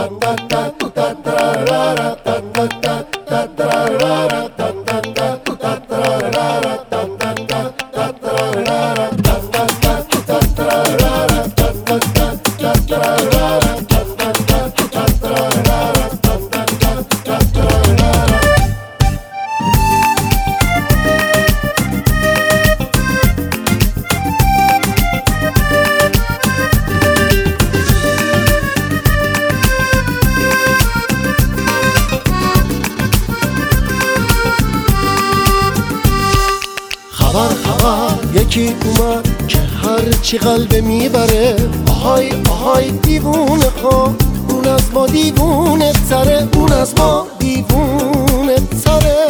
خبر یکی اومد که هر چی قلب میبره، آهای آهای دیوونه ها، اون از ما دیوونه تره، اون از ما دیوونه تره.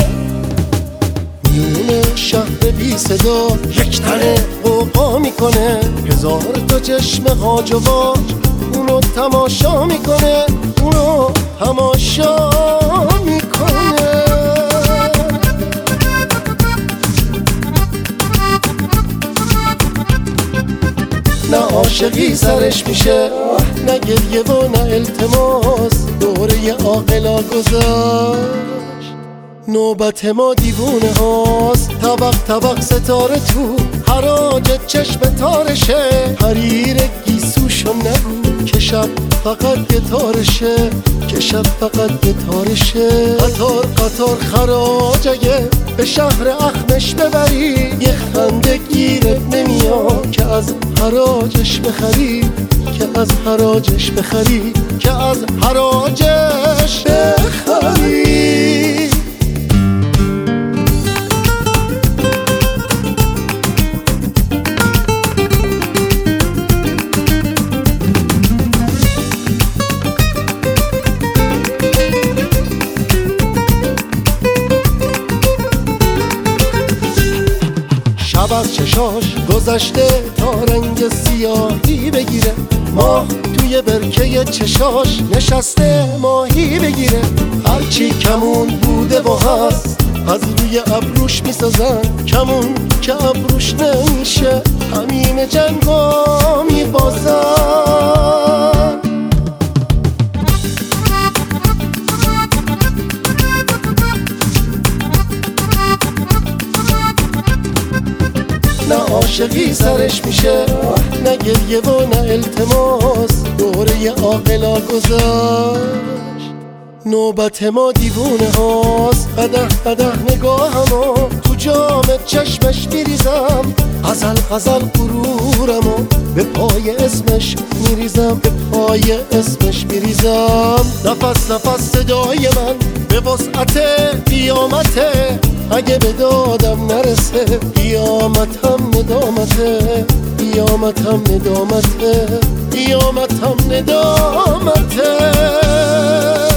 میونه شهر بی صدا یک تنه قوقا میکنه، هزار تا چشم هاج و واج اونو تماشا میکنه، اونو تماشا میکنه. نه عاشقی سرش میشه، نه گریه و نه التماس، دوره عاقلا گذشت، نوبت ما دیوونه هاست. طبق طبق ستاره تو حراج چشم تارشه، حریر گیسوشو نگو که شب فقط گتارشه، که شب فقط گتارشه. قطار قطار خراج اگه به شهر اخمش ببری، یه خنده گیرت نمیاد که از حراجش بخری، که از حراجش بخری، که از حراجش بخری. شب از چشاش گذشته تا رنگ سیاهی بگیره، ماه توی برکه چشاش نشسته ماهی بگیره. هرچی کمون بوده و هست از روی ابروش میسازن، کمون که ابروش نمیشه همین جنگا میبازن. نه عاشقی سرش میشه، نه گریه و نه التماس، دوره عاقلا گذشت، نوبت ما دیوونه هاست. قدح قدح نگاهمو تو جام چشمش میریزم، غزل غزل غرورمو به پای اسمش میریزم، به پای اسمش میریزم. نفس نفس صدای من به وسعت قیامته، اگه به دادم نرسه قیامتم ندامته، قیامتم ندامته، قیامتم ندامته.